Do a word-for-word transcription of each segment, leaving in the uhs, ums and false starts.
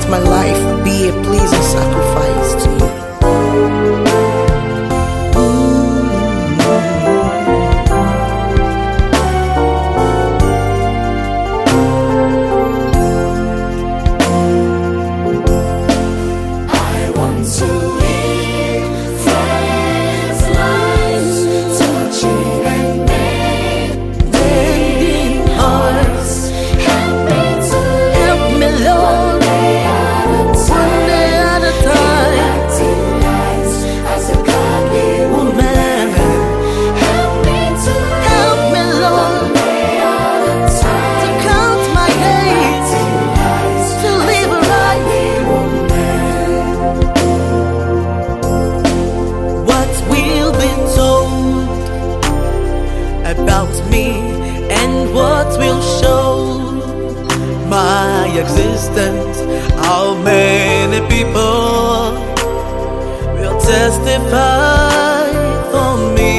my life be a pleasing sacrifice to you. About me and what will show my existence. How many people will testify for me?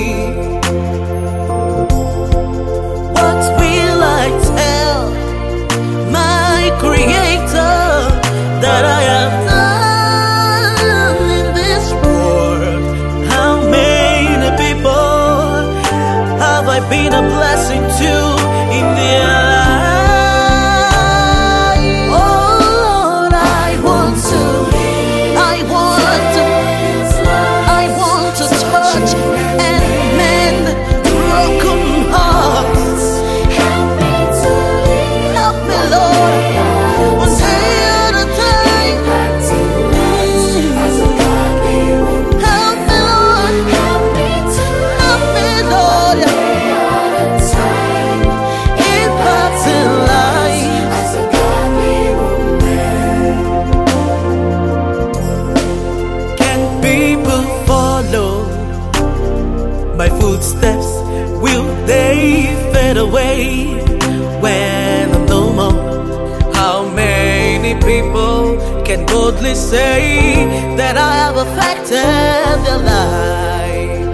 What will I tell my Creator that I have done in this world? How many people have I been a blessing to in their life? Oh Lord, I want to, I want to, I want to touch and mend broken hearts. Help me to live, help me, Lord, one day at a time. Help me, Lord, help me to, help me, Lord. My footsteps, will they fade away when I'm no more? How many people can boldly say that I have affected their life?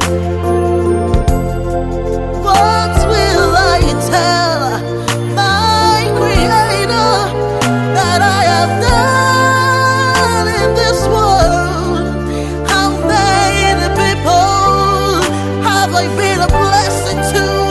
What will I tell my Creator that I have done in this world? How many people have I been a blessing to?